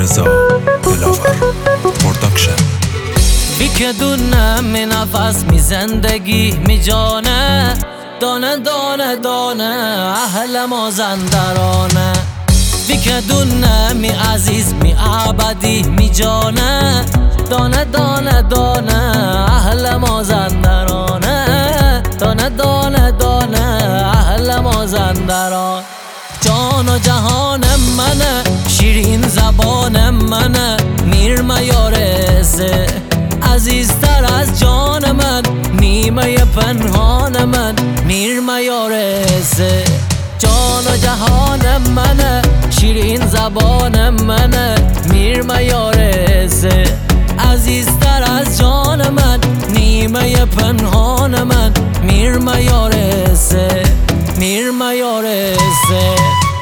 رضا دلاور پروداکشن. بی که دونه می نفس می زندگی می جانه، دانه دانه دانه اهل مازندرانه. بی که دونه می عزیز می ابدی می جانه، دانه دانه دانه اهل مازندرانه، دانه دانه دانه اهل مازندران. جان و جهان منه، شیرین زبان منه، میر میارزه عزیزتر از جان من، نیمه پنهان من میر میارزه. جان و جهان منه، شیرین زبان منه، میر میارزه عزیزتر از جان من، نیمه پنهان من میر میارزه، میر میارزه.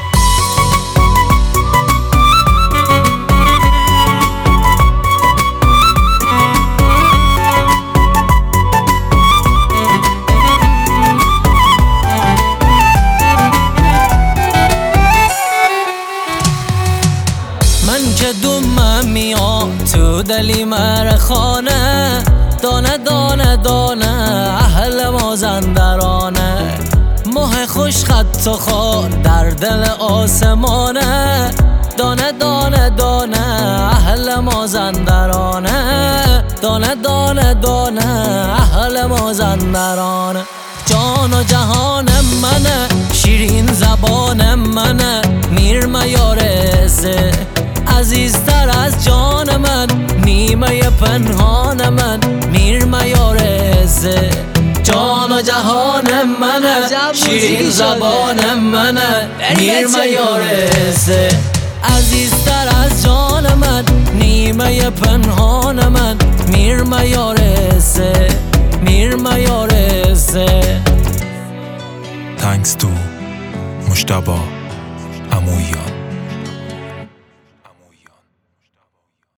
من که دومم میام تو دلی مرخانه، دانه دانه دانه اهل مازندرانه. ماه خوش خط و خال در دل آسمانه، دانه دانه دانه اهل مازندرانه، دانه دانه دانه اهل مازندرانه. جان و جهان منه، شیرین زبان منه، میر میارزه عزیزتر از جان من، نیمه پنهان من میر میارزه. جان و جهان منه، شیرین زبان منه، میر میارزه عزیزتر از جان من، نیمه پنهان من میر میارزه، میر میارزه. Thanks to مجتبی عمویان.